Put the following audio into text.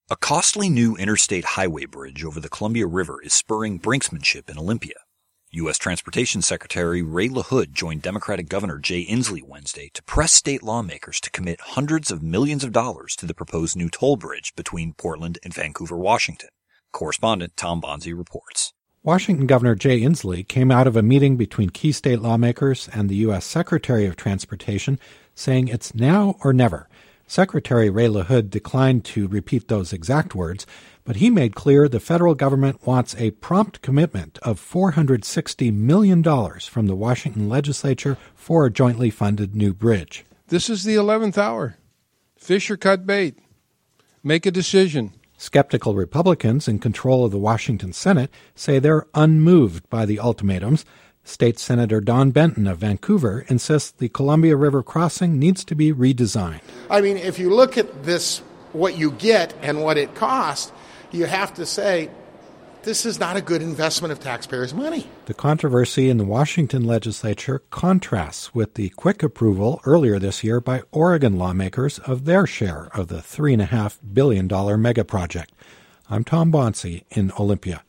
A costly new interstate highway bridge over the Columbia River is spurring brinksmanship in Olympia. U.S. Transportation Secretary Ray LaHood joined Democratic Governor Jay Inslee Wednesday to press state lawmakers to commit hundreds of millions of dollars to the proposed new toll bridge between Portland and Vancouver, Washington. Correspondent Tom Bonzi reports. Washington Governor Jay Inslee came out of a meeting between key state lawmakers and the U.S. Secretary of Transportation saying it's now or never. Secretary Ray LaHood declined to repeat those exact words, but he made clear the federal government wants a prompt commitment of $460 million from the Washington legislature for a jointly funded new bridge. This is the 11th hour. Fish or cut bait. Make a decision. Skeptical Republicans in control of the Washington Senate say they're unmoved by the ultimatums. State Senator Don Benton of Vancouver insists the Columbia River crossing needs to be redesigned. I mean, if you look at this, what you get and what it costs, you have to say, this is not a good investment of taxpayers' money. The controversy in the Washington legislature contrasts with the quick approval earlier this year by Oregon lawmakers of their share of the $3.5 billion mega project. I'm Tom Bonzi in Olympia.